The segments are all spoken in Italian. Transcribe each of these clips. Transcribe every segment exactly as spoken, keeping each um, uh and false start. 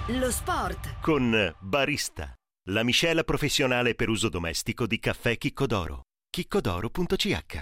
Lo sport con Barista, la miscela professionale per uso domestico di caffè Chicco d'Oro. chicco d'oro punto c h.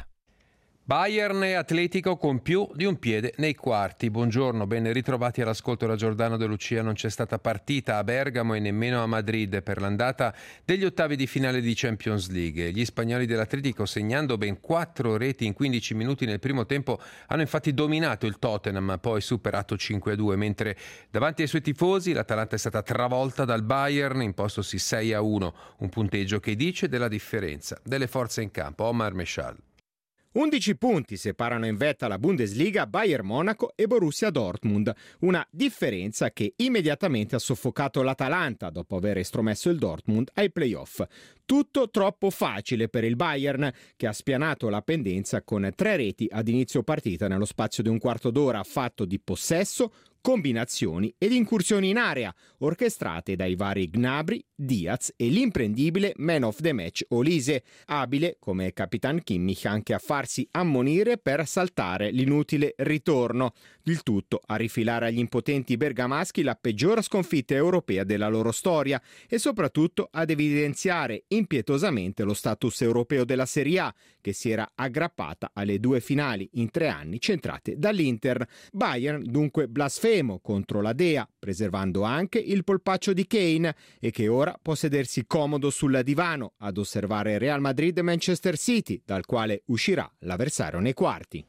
Bayern e Atletico con più di un piede nei quarti. Buongiorno, ben ritrovati all'ascolto da Giordano De Lucia. Non c'è stata partita a Bergamo e nemmeno a Madrid per l'andata degli ottavi di finale di Champions League. Gli spagnoli dell'Atletico, segnando ben quattro reti in quindici minuti nel primo tempo, hanno infatti dominato il Tottenham, poi superato cinque a due, mentre davanti ai suoi tifosi l'Atalanta è stata travolta dal Bayern, impostosi sei a uno, un punteggio che dice della differenza delle forze in campo. Omar Meshal. undici punti separano in vetta la Bundesliga Bayern Monaco e Borussia Dortmund, una differenza che immediatamente ha soffocato l'Atalanta dopo aver estromesso il Dortmund ai playoff. Tutto troppo facile per il Bayern, che ha spianato la pendenza con tre reti ad inizio partita nello spazio di un quarto d'ora, fatto di possesso, combinazioni ed incursioni in area, orchestrate dai vari Gnabry, Diaz e l'imprendibile man of the match Olise, abile come Capitan Kimmich anche a farsi ammonire per saltare l'inutile ritorno. Il tutto a rifilare agli impotenti bergamaschi la peggior sconfitta europea della loro storia e soprattutto ad evidenziare impietosamente lo status europeo della Serie A, che si era aggrappata alle due finali in tre anni centrate dall'Inter. Bayern dunque blasfemo contro la Dea, preservando anche il polpaccio di Kane, e che ora può sedersi comodo sul divano ad osservare Real Madrid e Manchester City, dal quale uscirà l'avversario nei quarti.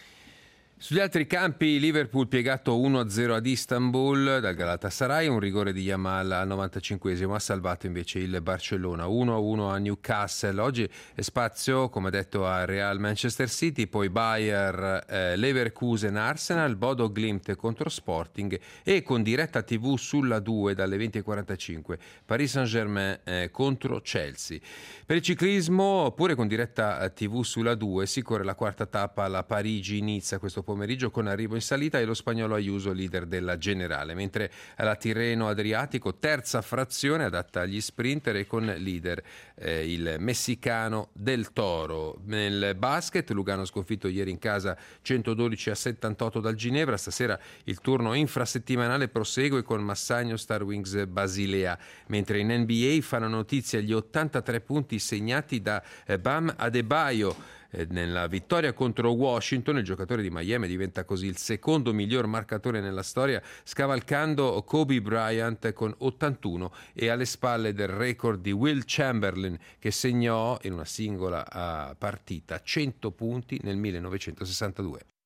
Sugli altri campi, Liverpool piegato uno a zero ad Istanbul dal Galatasaray, un rigore di Yamal al novantacinquesimo ha salvato invece il Barcellona. uno a uno a Newcastle. Oggi è spazio, come detto, a Real Manchester City, poi Bayer, eh, Leverkusen, Arsenal, Bodo Glimt contro Sporting e con diretta tivù sulla due dalle venti e quarantacinque Paris Saint-Germain eh, contro Chelsea. Per il ciclismo, pure con diretta tivù sulla due, si corre la quarta tappa alla Parigi-Nizza questo pomeriggio con arrivo in salita e lo spagnolo Ayuso leader della generale, mentre alla Tirreno Adriatico terza frazione adatta agli sprinter e con leader eh, il messicano Del Toro. Nel basket Lugano sconfitto ieri in casa centododici a settantotto dal Ginevra. Stasera il turno infrasettimanale prosegue con Massagno Star Wings Basilea, mentre in N B A fanno notizia gli ottantatré punti segnati da eh, Bam Adebayo. Nella vittoria contro Washington il giocatore di Miami diventa così il secondo miglior marcatore nella storia, scavalcando Kobe Bryant con ottantuno e alle spalle del record di Will Chamberlain, che segnò in una singola partita cento punti nel millenovecentosessantadue.